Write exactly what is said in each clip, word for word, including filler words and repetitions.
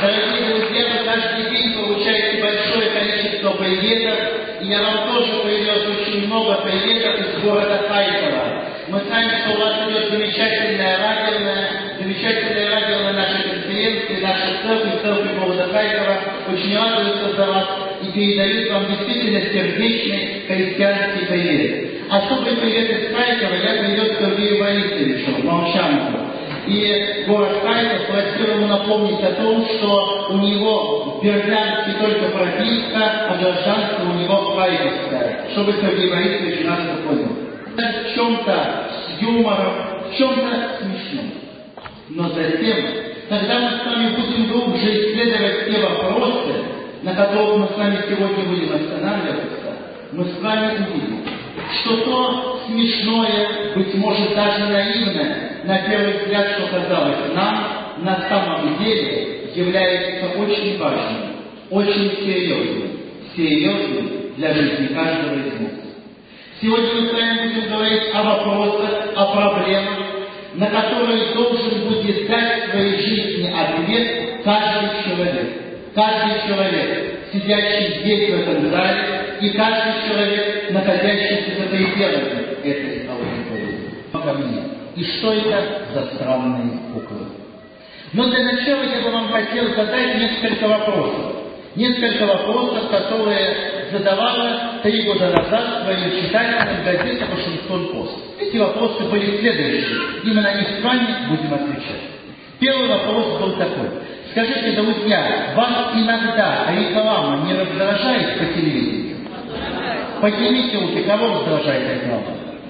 Дорогие друзья, вы каждый день получаете большое количество приветов, и я вам тоже привез очень много приветов из города Харькова. Мы знаем, что у вас идет замечательная радионая, замечательная радионая наша конференция, наша церковь, церковь города Харькова очень радуется за вас и передают вам действительно сердечный христианский привет. Особый привет из Харькова я привез Сергею Борисовичу, Молчанку. И город Харьков просил ему напомнить о том, что у него в Бердянске только прописка, а гражданство у него харьковское, чтобы Сергей Борисович нас понял. В чем-то с юмором, в чем-то смешном. Но затем, когда мы с вами будем глубже исследовать те вопросы, на которых мы с вами сегодня будем останавливаться, мы с вами увидим, что то смешное, быть может даже наивное, на первый взгляд, что казалось нам, на самом деле является очень важным, очень серьезным, серьезным для жизни каждого из нас. Сегодня мы с вами будем говорить о вопросах, о проблемах, на которые должен будет дать в своей жизни ответ каждый человек. Каждый человек, сидящий здесь в этом зале, и каждый человек, находящийся за пределами этой аудитории. И что это за странные куклы? Но для начала я бы вам хотел задать несколько вопросов. Несколько вопросов, которые задавала три года назад своим читателям газета «Вашингтон-Пост». Эти вопросы были следующие, и мы на них с вами будем отвечать. Первый вопрос был такой. Скажите, друзья, вас иногда реклама не раздражает по телевидению? Поднимите руки, кого раздражает реклама?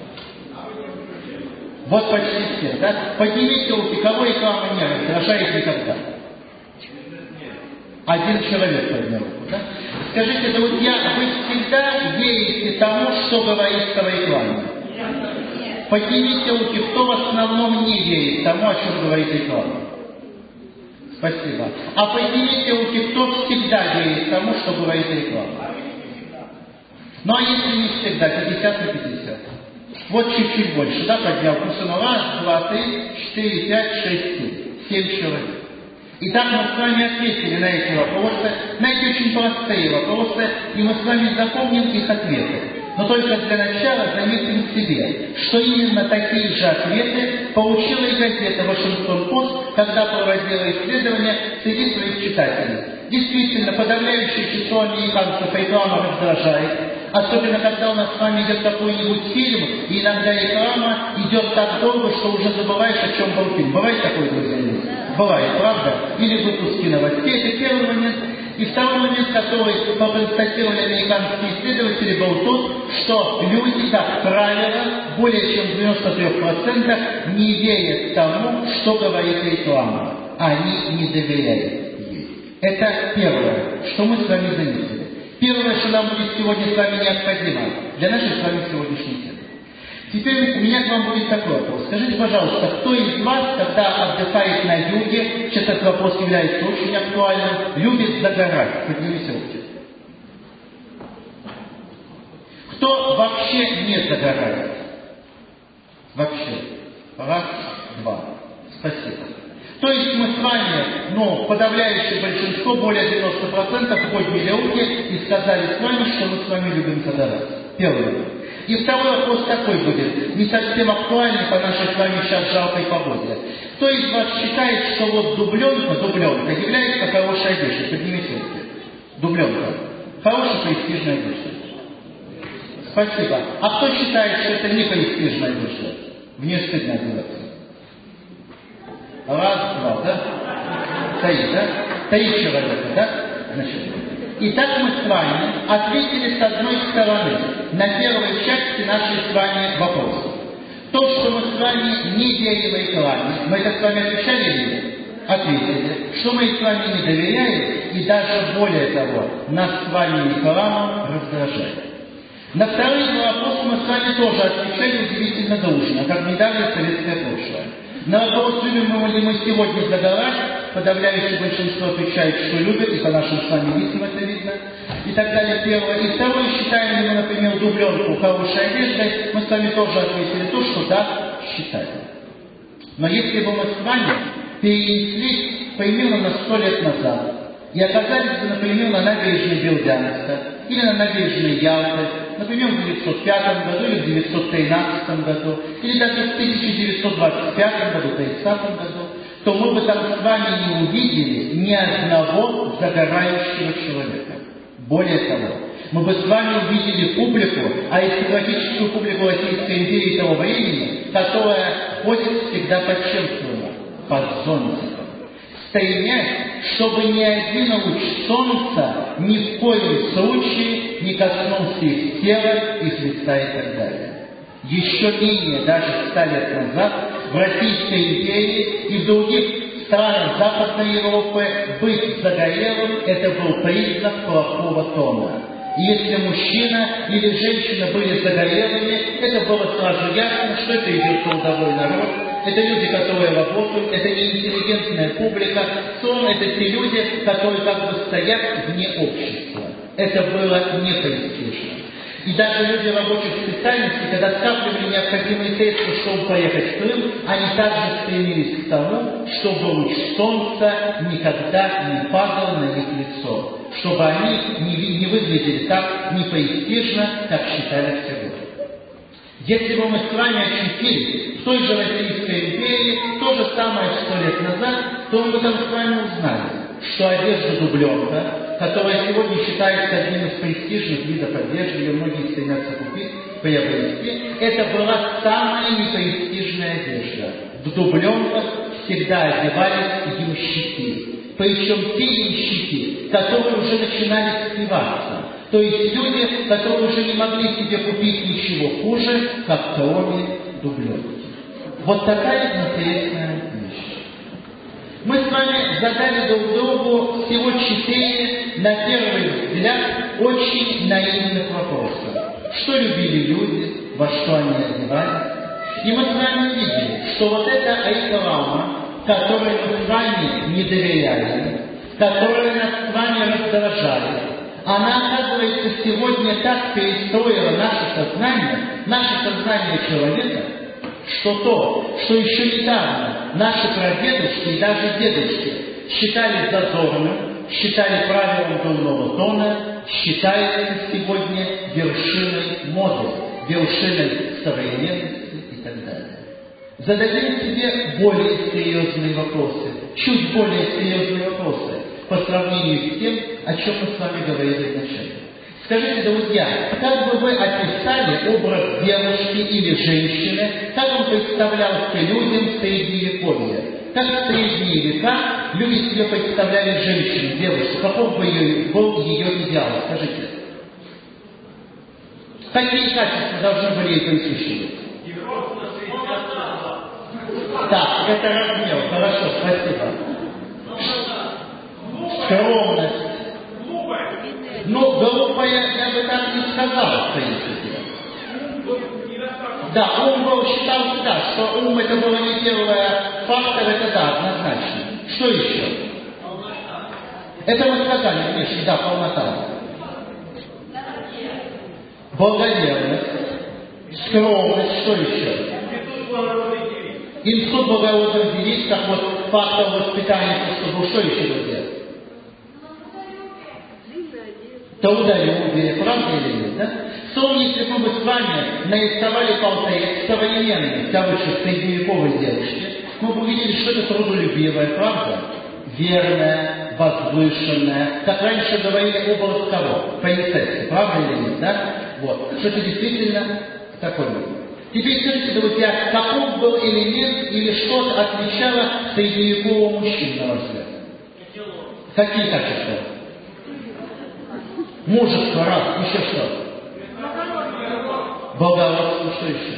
Вот почти все, да? Поднимите руки, кого реклама не раздражает никогда? Один человек поднял руку, да? Скажите, друзья, вы всегда верите тому, что говорится в рекламе? Поднимите руки, кто в основном не верит тому, о чем говорит реклама? Спасибо. А поднимите руки, кто всегда верит тому, что говорит реклама? Ну а если не всегда, пятьдесят на пятьдесят. Вот чуть-чуть больше, да, поднял. Ну, раз, два, три, четыре, пять, шесть, семь. Семь человек. Итак, мы с вами ответили на эти вопросы, на эти очень простые вопросы, и мы с вами запомним их ответы. Но только для начала заметим себе, что именно такие же ответы получила и газета «Вашингтон-Пост», когда проводила исследования среди своих читателей. Действительно, подавляющее число американцев реклама раздражает, особенно когда у нас с вами идет какой-нибудь фильм, и иногда реклама идет так долго, что уже забываешь, о чем был фильм. Бывает такое, друзья? Бывает, правда? Или выпуски новостей. Это первый момент. И второй момент, который констатировали американские исследователи, был тот, что люди, как правило, более чем в девяноста трёх процентах не верят тому, что говорит реклама. Они не доверяют ей. Это первое, что мы с вами заметили. Первое, что нам будет сегодня с вами необходимо для нашей с вами сегодняшней темы. Теперь у меня к вам будет такой вопрос. Скажите, пожалуйста, кто из вас, когда отдыхает на юге, сейчас этот вопрос является очень актуальным, любит загорать? Поднимите руки. Кто вообще не загорает? Вообще. Раз, два. Спасибо. То есть мы с вами, ну, подавляющее большинство, более девяноста процентов, подняли руки и сказали с вами, что мы с вами любим загорать. Первый. И второй вопрос такой будет, не совсем актуальный по нашей с вами сейчас жалкой погоде. Кто из вас считает, что вот дубленка, дубленка является хорошей одеждой? Поднимите руки. Дубленка. Хорошая престижная одежда. Спасибо. А кто считает, что это не престижная одежда? В нее стыдно одеваться. Раз, два, да? Три, да? Три человека, да? Значит, итак, мы с вами ответили с одной стороны на первой части нашей с вами вопроса. То, что мы с вами не верим рекламе, мы это с вами отвечали или нет? Ответили. Что мы с вами не доверяем, и даже более того, нас с вами реклама раздражает. На второй вопрос мы с вами тоже отвечали удивительно дружно, как недавно советское прошлое. На вопрос, любим мы ли мы сегодня загорать, подавляющее большинство отвечает, что любят, и по нашим с вами лицам это видно, и так далее, первое. И второе, считаем ли мы, например, дубленку хорошей одеждой, мы с вами тоже ответили то, что да, считаем. Но если бы мы с вами перенесли примерно на сто лет назад и оказались бы, например, на набережной Бердянска или на набережной Ялты, например, в девятьсот пятом году или в девятьсот тринадцатом году, или даже в тысяча девятьсот двадцать пятом году, тридцатом году, то мы бы там с вами не увидели ни одного загорающего человека. Более того, мы бы с вами увидели публику, аристократическую публику Российской империи того времени, которая ходит всегда под чем под зонтиком, стремясь, чтобы ни один луч солнца ни в коем случае не коснулся их тела, их лица и так далее. Еще менее, даже ста лет назад, в Российской империи и в других странах Западной Европы быть загорелым – это был признак плохого тона. И если мужчина или женщина были загорелыми, это было сразу ясно, что это идет трудовой народ, это люди, которые работают, это неинтеллигентная публика, сон – это те люди, которые как бы стоят вне общества. Это было непрестижно. И даже люди рабочих специальностей, когда скапливали необходимые средства, чтобы поехать в Крым, они также стремились к тому, чтобы луч солнца никогда не падал на их лицо, чтобы они не, не выглядели так непрестижно, как считали сегодня. Если бы мы с вами очутились в той же Российской империи, то же самое сто лет назад, то мы бы там с вами узнали, что одежда дубленка, которая сегодня считается одним из престижных видов одежды, ее многие стремятся купить, приобрести, это была самая непрестижная одежда. В дубленках всегда одевались ямщики. Причем те ямщики, которые уже начинали спиваться. То есть люди, которые уже не могли себе купить ничего хуже, как кроме дубленки. Вот такая интересная вещь. Мы с вами задали друг другу всего четыре, на первый взгляд, очень наивных вопроса. Что любили люди, во что они одевались. И мы с вами увидели, что вот эта реклама, которой мы с вами не доверяли, которая нас с вами раздражает, она, оказывается, сегодня так перестроила наше сознание, наше сознание человека, что то, что еще недавно наши прадедушки и даже дедушки считали зазорным, считали правилом дурного тона, считается сегодня вершиной моды, вершиной современности и так далее. Зададим себе более серьезные вопросы, чуть более серьезные вопросы по сравнению с тем, о чем мы с вами говорили вначале. Скажите, друзья, как бы вы описали образ девушки или женщины, как он представлялся людям в Средневековье? Как в Средние века люди себе представляли женщину, девушку? Каков бы ее, был ее идеал? Скажите. Какие качества должны были ей присущи быть? Так, это размер. Хорошо, спасибо. Скромность. Ну, глупая, я бы так не сказал, в принципе. Да, ум был, считался, да, что ум это было не первый фактор, это да, однозначно. Что еще? Это мы сказали, конечно, да, полнота. Благоверность, скромность, что еще? Институт благородных девиц, как вот фактор воспитания, чтобы что еще делать? Трудолюбие, правда или нет, да? Вспомните, если бы мы с вами нарисовали портрет современной, короче, средневековой девушки, мы бы увидели, что это трудолюбивая, правда? Верная, возвышенная, как раньше говорили, образ кого? Принцессы, правда или нет, да? Вот, что это действительно такое было. Теперь скажите, друзья, каков был элемент или что-то отличало средневекового мужчину, на ваш взгляд? Какие качества? Мужество, раз, еще что? Благородство, что еще?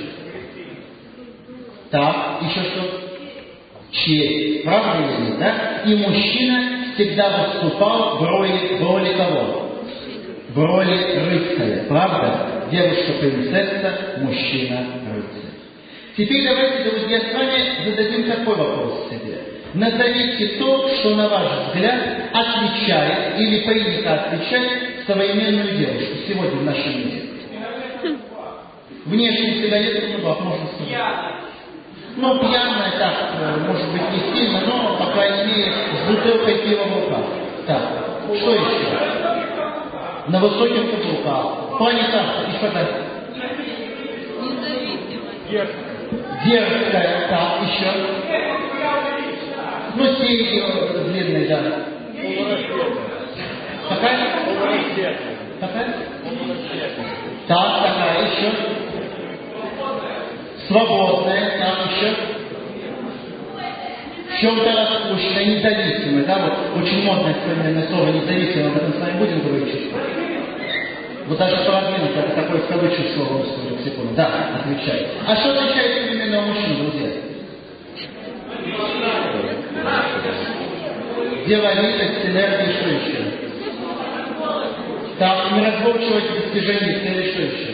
Так, еще что? Честь, правда или нет, да? И мужчина всегда выступал в роли, в роли кого? В роли рыцаря, правда? Девушка-принцесса, мужчина-рыцарь. Теперь давайте, друзья, с вами зададим такой вопрос себе. Назовите то, что, на ваш взгляд, отличает или принято отличать современную девушку сегодня в нашем мире. Внешне сигареты в зубах, можно сказать. Ну, пьяная, так, может быть, не сильно, но, по крайней мере, с бутылкой пива в руках. Так, что еще? На высоких каблуках. В плане так, и что так? Дерзкая, так, еще. Ну, серьги длинные, да. Какая? Какая? Так, такая, еще. Свободная, так, еще. В чем-то распущенная, независимая, да, вот очень модное современное слово независимое, об этом с вами будем говорить чуть. Вот даже продвинутое, это такое в кавычках слово русского лексикона. Да, отвечает. А что отличает современного мужчину, друзья? Деловитость, энергия, что еще? Так, неразборчивость достижений цели, что еще?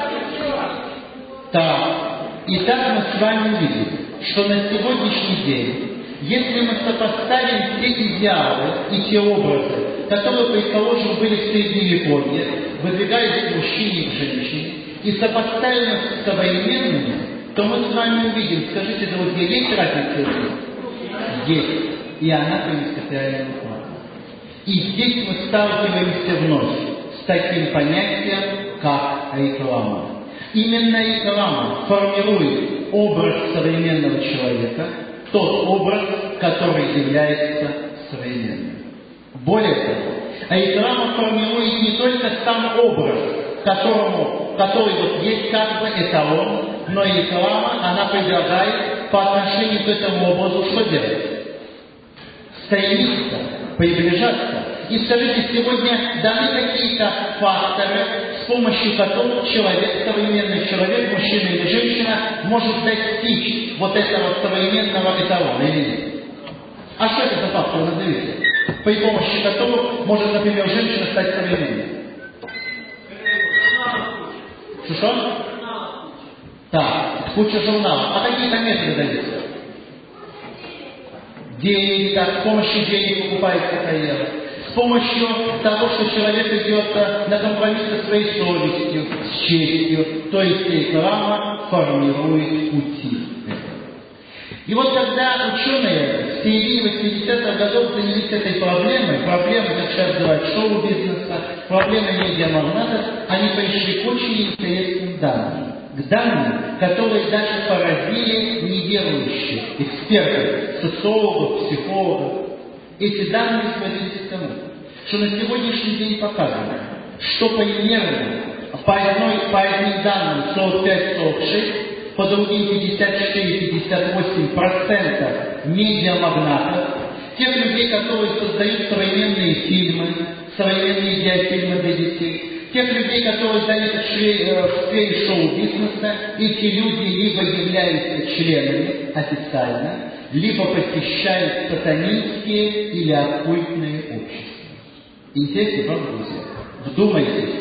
Так, итак мы с вами увидим, что на сегодняшний день, если мы сопоставим те идеалы и те образы, которые, предположим, были в Средневековье, выдвигались к мужчине и к женщине, и сопоставим их с современными, то мы с вами увидим, скажите, друзья, есть разница? Есть. И она принципиально важна. И здесь мы сталкиваемся вновь с таким понятием, как реклама. Именно реклама формирует образ современного человека, тот образ, который является современным. Более того, реклама формирует не только сам образ, которому, который вот есть как бы эталон, но и реклама, она предлагает по отношению к этому образу что делать? Стремиться, приближаться. И скажите, сегодня даны какие-то факторы, с помощью которых человек, современный человек, мужчина или женщина, может достичь вот этого современного эталона или нет? А что это за факторы, назовите? При помощи которых может, например, женщина стать современной? Что-что? Так, куча журналов. А какие там методы даются? Деньги, да, с помощью денег покупается карьера. С помощью того, что человек идет на компромисс со своей совестью, с честью, то есть реклама формирует пути. И вот когда ученые в середине восьмидесятых годов занялись этой проблемой, проблемой, как сейчас называют, шоу-бизнеса, проблемой медиамагнатов, они пришли к очень интересным данным. К данным, которые даже поразили неверующих экспертов, социологов, психологов. Эти данные сводились к тому, что на сегодняшний день показано, что примерно по, одной, по одним данным сорок пять - сорок шесть, по другим пятьдесят четыре - пятьдесят восемь процентов медиамагнатов, тех людей, которые создают современные фильмы, современные видеофильмы для детей, тех людей, которые заняты в сфере шоу-бизнеса, эти люди либо являются членами официально, либо посещают сатанинские или оккультные общества. Интересно, правда, друзья? Вдумайтесь,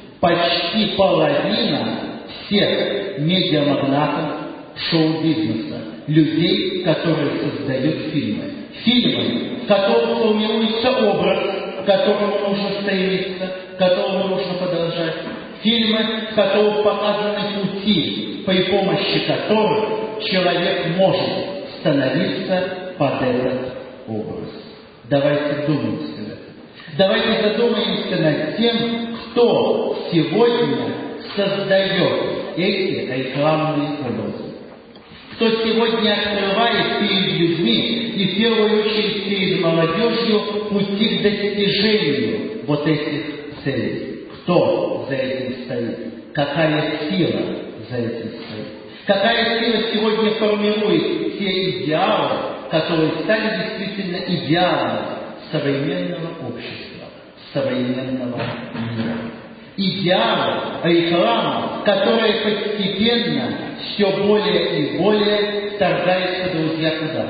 почти половина всех медиамагнатов шоу-бизнеса, людей, которые создают фильмы. Фильмы, в которых формируется образ, к которому нужно стремиться, которому нужно подражать. Фильмы, в которых показаны пути, при помощи которых человек может становиться под этот образ. Давайте вдумаемся в это. Давайте задумаемся над тем, кто сегодня создает эти рекламные образы. Кто сегодня открывает перед людьми и в первую очередь перед молодежью пути к достижению вот этих целей. Кто за этим стоит? Какая сила за этим стоит? Какая сила сегодня формирует те идеалы, которые стали действительно идеалами современного общества, современного мира? Идеалы, реклама, которая постепенно все более и более вторгается, друзья, куда?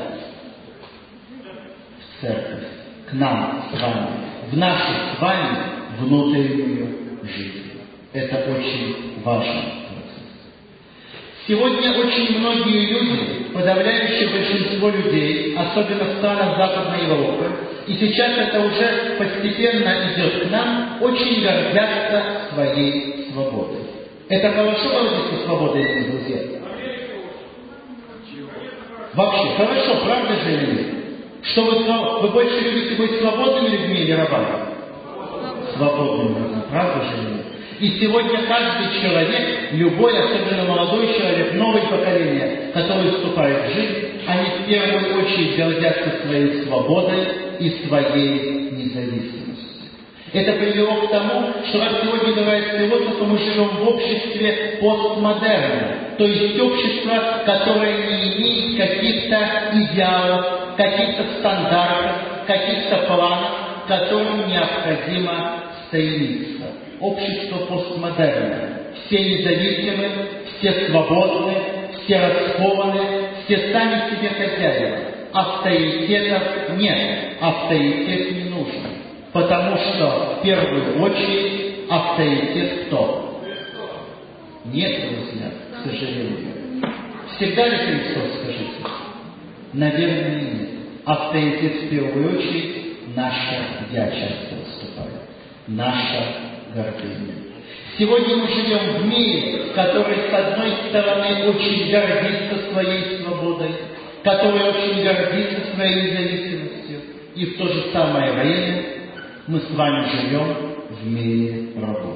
В церковь, к нам с вами, в нашу с вами внутреннюю жизнь. Это очень важно. Сегодня очень многие люди, подавляющее большинство людей, особенно в странах Западной Европы, и сейчас это уже постепенно идет к нам, очень гордятся своей свободой. Это хорошо гордиться свободой, друзья? Вообще, хорошо, правда же или нет? Что вы, вы больше любите быть свободными людьми или рабами? Свободными людьми, правда же или нет? И сегодня каждый человек, любой, особенно молодой человек, новое поколение, которое вступает в жизнь, они в первую очередь гордятся своей свободой и своей независимостью. Это привело к тому, что, как сегодня говорят философы, мы живем в обществе постмодерна, то есть общество, которое не имеет каких-то идеалов, каких-то стандартов, каких-то планов, к которым необходимо стремиться. Общество постмодерна. Все независимы, все свободны, все раскованы, все сами себе хозяева. Авторитетов нет, авторитет не нужен. Потому что, в первую очередь, авторитет кто? Нет, друзья, к сожалению. Всегда ли Христос, скажите? Наверное, нет. Авторитет, в первую очередь, наша «я» часто выступает. Наша гордыня. Сегодня мы живем в мире, который, с одной стороны, очень гордится своей свободой, который очень гордится своей независимостью, и в то же самое время мы с вами живем в мире рабов.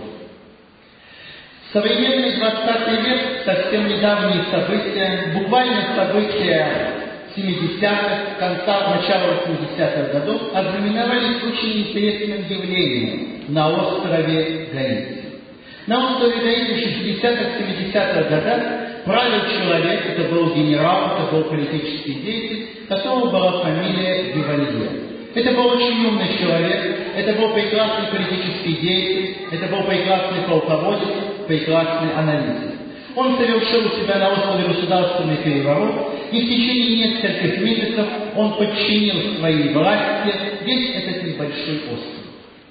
Современный двадцатый век, совсем недавние события, буквально события семидесятых, конца, начала восьмидесятых годов, ознаменовались очень интересным явлением на острове Гаити. На острове Гаити в шестидесятых-семидесятых годах правил человек, это был генерал, это был политический деятель, которого была фамилия Дювалье. Это был очень умный человек, это был прекрасный политический деятель, это был прекрасный полководец, прекрасный аналитик. Он совершил у себя на острове государственный переворот, и в течение нескольких месяцев он подчинил своей власти весь этот небольшой остров.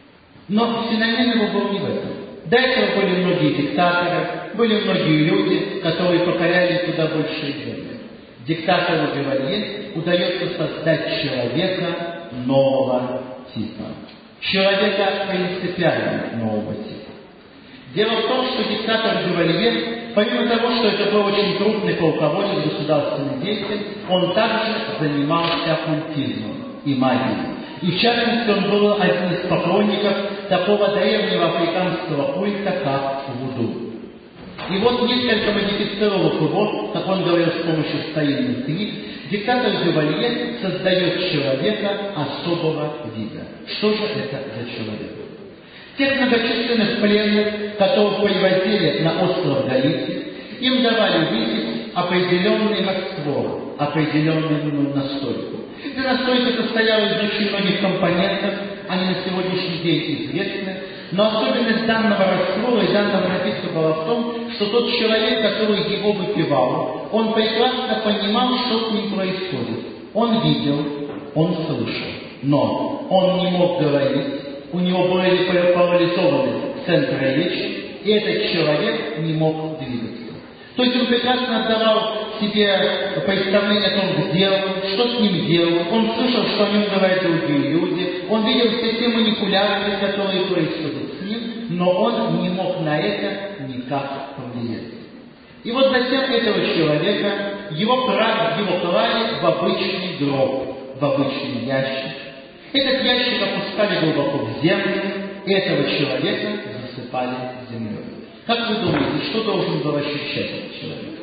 Но феномен его был не в этом. До этого были многие диктаторы, были многие люди, которые покоряли куда большие земли. Диктатору Дювалье удается создать человека нового типа. Человека принципиально нового типа. Дело в том, что диктатор Дювалье, помимо того, что это был очень крупный полководец, государственный деятель, он также занимался оккультизмом и магией. И в частности, он был один из поклонников такого древнего африканского культа, как вуду. И вот несколько модифицировав его, как он говорил с помощью старинных книг, диктатор Дювалье создает человека особого вида. Что же это за человек? Тех многочисленных пленных, которых привозили на остров Гаити, им давали выпить определенный раствор, определенную настойку. Эта настойка состояла из очень многих компонентов, они на сегодняшний день известны, но особенность данного раствора и данного напитка была в том, что тот человек, который его выпивал, он прекрасно понимал, что с ним происходит. Он видел, он слышал, но он не мог говорить, у него были парализованы центры речи, и этот человек не мог двигаться. То есть он прекрасно отдавал себе представление о том, где он, что с ним делают. Он слышал, что о нем говорят другие люди. Он видел все те манипуляции, которые происходят с ним, но он не мог на это никак повлиять. И вот затем этого человека, его клали, его клали в обычный гроб, в обычный ящик. Этот ящик опускали глубоко в землю, и этого человека засыпали землей. Как вы думаете, что должен был ощущать этот человек?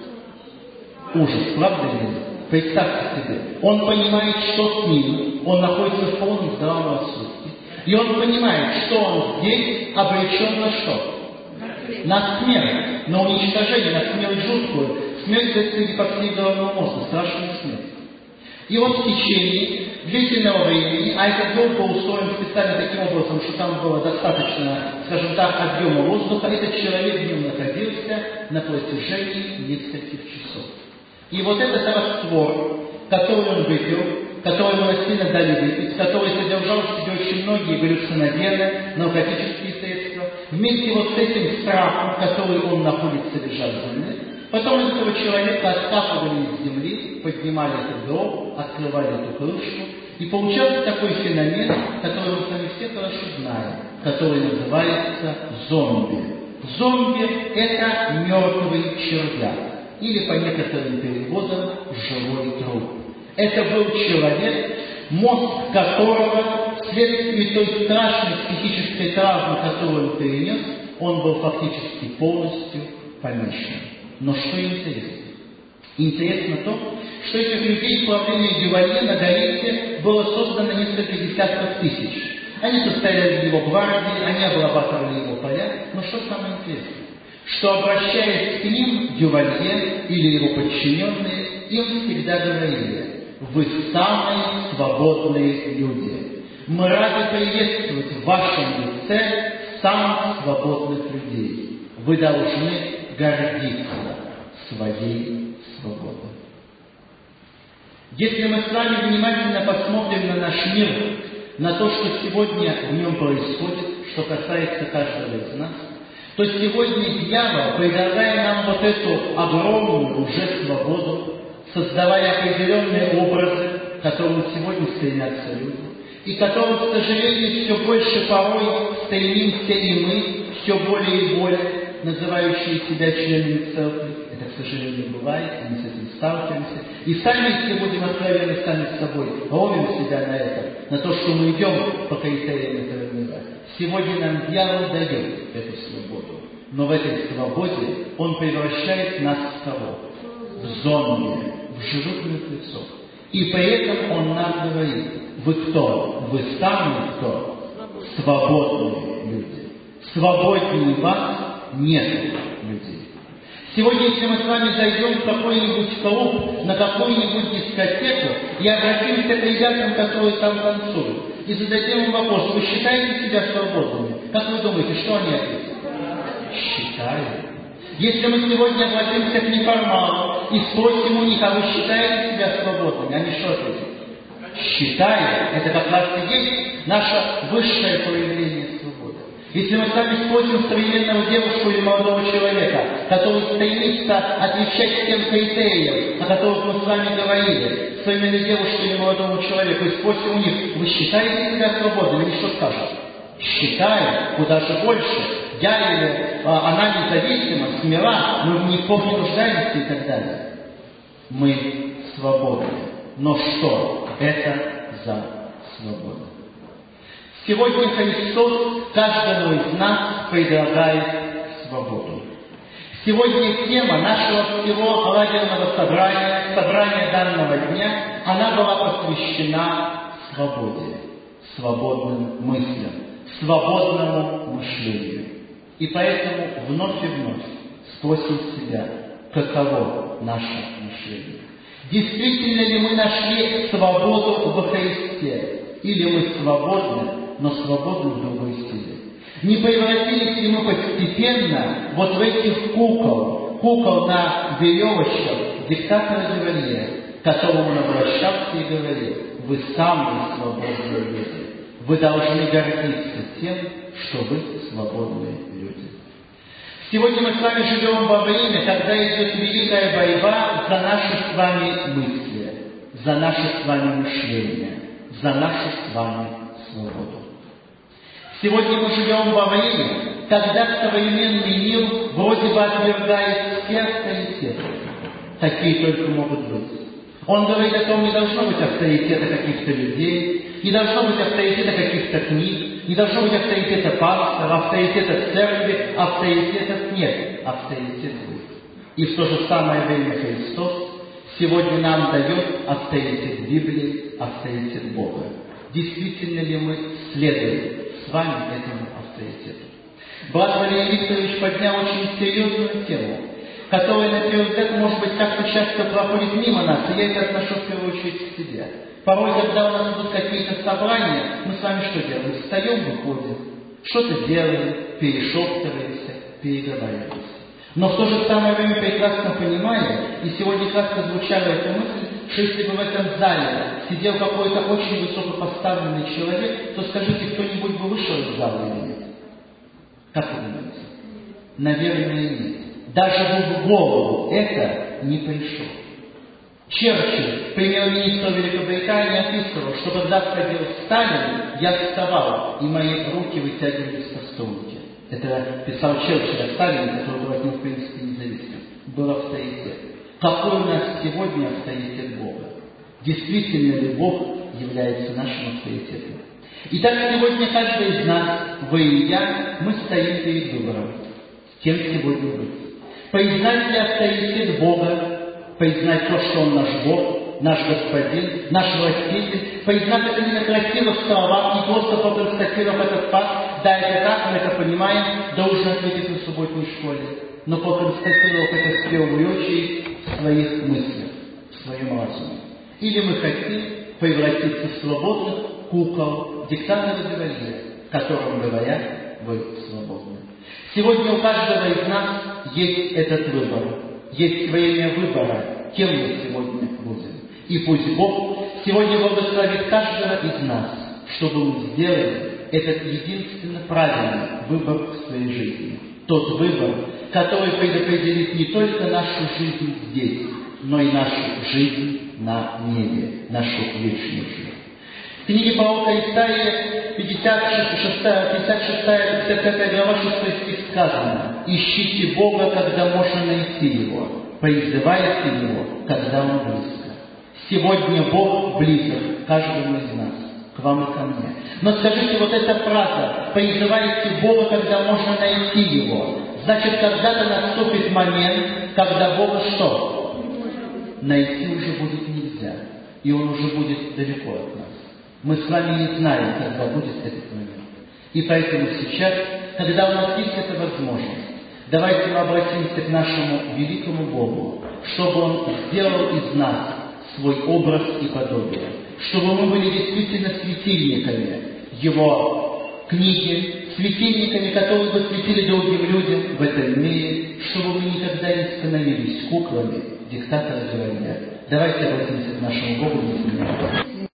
Ужас, правда ли? Представьте себе, он понимает, что с ним, он находится в полном здравом рассудке. И он понимает, что он здесь обречен на что? На смерть, на уничтожение, на смерть жуткую. Смерть вследствие гипоксии головного мозга, страшную смерть. И вот в течение длительного времени, а этот дом был устроен специально таким образом, что там было достаточно, скажем так, объема воздуха, этот человек в нем находился на протяжении нескольких часов. И вот этот раствор, который он выпил, который ему насильно дали выпить, который содержал в себе очень многие галлюциногены, наркотические средства, вместе вот с этим страхом, который он находит содержательный, потом этого человека откапывали из земли, поднимали этот гроб, открывали эту крышку, и получался такой феномен, который мы с вами все хорошо знаем, который называется зомби. Зомби – это мертвый червяк. или по некоторым переводам «живой труп». Это был человек, мозг которого, вследствие той страшной психической травмы, которую он перенес, он был фактически полностью помешан. Но что интересно? Интересно то, что этих людей правления Дювалье на Гаити было создано несколько десятков тысяч. Они состояли в его гвардии, они обрабатывали его поля. Но что самое интересное? Что, обращаясь к ним, Дювалье или его подчиненные, им всегда говорили: вы самые свободные люди. Мы рады приветствовать в вашем лице самых свободных людей. Вы должны гордиться своей свободой. Если мы с вами внимательно посмотрим на наш мир, на то, что сегодня в нем происходит, что касается каждого из нас, то сегодня дьявол, предлагая нам вот эту огромную уже свободу, создавая определенные образы, к которым сегодня стремятся люди, и которым, к сожалению, все больше порой стремимся и мы, все более и более, называющие себя членами церкви. Это, к сожалению, бывает, и мы с этим сталкиваемся. И сами, если будем откровенны сами с собой, ловим себя на это, на то, что мы идем по критериям этого мира. Сегодня нам дьявол дает эту свободу. Но в этой свободе он превращает нас в кого? В зомби, в живых мертвецов. И при этом он нам говорит: вы кто? Вы самые кто? Свободные люди. Свободнее вас нет людей. Сегодня, если мы с вами зайдем в какой-нибудь клуб, на какую-нибудь дискотеку, и обратимся к ребятам, которые там танцуют, и зададим им вопрос: вы считаете себя свободными? Как вы думаете, что они ответят? Считаю. Если мы сегодня обратимся к неформалам и спросим у них: а вы считаете себя свободными? Они что ответят? Считаю. Это как раз и есть наше высшее проявление свободы. Если мы с вами спросим современного девушку или молодого человека, который стремится отвечать тем критериям, о которых мы с вами говорили, современной девушке или молодому человеку, и спросим у них: вы считаете себя свободными? Они что скажут? Считаю, куда же больше. Я или а, она независима, смела, мы в них не нуждаемся и так далее. Мы свободны. Но что это за свобода? Сегодня Христос каждому из нас предлагает свободу. Сегодня тема нашего всего лагерного собрания, собрания данного дня, она была посвящена свободе, свободным мыслям, свободному мышлению. И поэтому вновь и вновь спросим себя, каково наше мышление. Действительно ли мы нашли свободу во Христе? Или мы свободны, но свободны в другой силе? Не превратились ли мы постепенно вот в этих кукол, кукол на веревочках диктатора Дювалье, к которому он обращался и говорил: вы самые свободные люди. Вы должны гордиться тем, что вы свободные люди. Сегодня мы с вами живем во время, когда идет великая борьба за наши с вами мысли, за наше с вами мышление, за нашу с вами свободу. Сегодня мы живем во время, когда современный мир вроде бы отвергает все авторитеты. Такие только могут быть. Он говорит о том, не должно быть авторитета каких-то людей, не должно быть авторитета каких-то книг, не должно быть авторитета пастора, авторитета церкви, авторитетов нет, авторитет вы. И в то же самое время Христос сегодня нам дает авторитет Библии, авторитет Бога. Действительно ли мы следуем с вами этому авторитету? Брат Валерий Викторович поднял очень серьезную тему, которая, на первый взгляд, может быть, как-то часто проходит мимо нас, и я это отношу в первую очередь к себе. Порой, когда у нас идут какие-то собрания, мы с вами что делаем? Встаем, выходим, что-то делаем, перешептываемся, переговариваемся. Но в то же самое время прекрасно понимаем, и сегодня кратко звучала эта мысль, что если бы в этом зале сидел какой-то очень высокопоставленный человек, то скажите, кто-нибудь бы вышел из зала или нет? Как вы думаете? Наверное, нет. Даже бы в голову это не пришло. Черчилль, премьер-министр Великобритании, описывал, что когда входил Сталин, я вставал, и мои руки вытягивались по струнке. Это писал Черчилль о Сталине, который был от него, в принципе, независим. был авторитет. Какой у нас сегодня авторитет Бога? Действительно ли Бог является нашим авторитетом? Итак, сегодня каждый из нас, вы и я, мы стоим перед выбором. Кем сегодня быть? Признать ли авторитет Бога, признать то, что Он наш Бог, наш Господин, наш Властитель, признать это не на красивых словах, не просто поконстатировав этот факт, да, это так, мы это понимаем, должен ответить на субботней школе, но поконстатировав это в первую очередь в своих мыслях, в своем разуме. Или мы хотим превратиться в свободных кукол, диктатора Гавриила, которым говорят, вы свободны. Сегодня у каждого из нас есть этот выбор, есть время выбора, кем мы сегодня будем. И пусть Бог сегодня благословит каждого из нас, чтобы мы сделали этот единственно правильный выбор в своей жизни. Тот выбор, который предопределит не только нашу жизнь здесь, но и нашу жизнь на небе, нашу вечную жизнь. В книге пророка Исаии, пятьдесят шестая, пятьдесят шестая, пятьдесят пятая глава, шестой стих сказано: «Ищите Бога, когда можно найти Его, призывайте Его, когда Он близко». Сегодня Бог близок каждому из нас, к вам и ко мне. Но скажите, вот эта фраза «призывайте Бога, когда можно найти Его», значит, когда-то наступит момент, когда Бога что? Найти уже будет нельзя, и Он уже будет далеко от нас. Мы с вами не знаем, когда будет этот момент. И поэтому сейчас, когда у нас есть эта возможность, давайте мы обратимся к нашему великому Богу, чтобы Он сделал из нас свой образ и подобие, чтобы мы были действительно светильниками Его книги, светильниками, которые бы светили другим людям в этом мире, чтобы мы никогда не становились куклами диктатора Гавриила. Давайте обратимся к нашему Богу.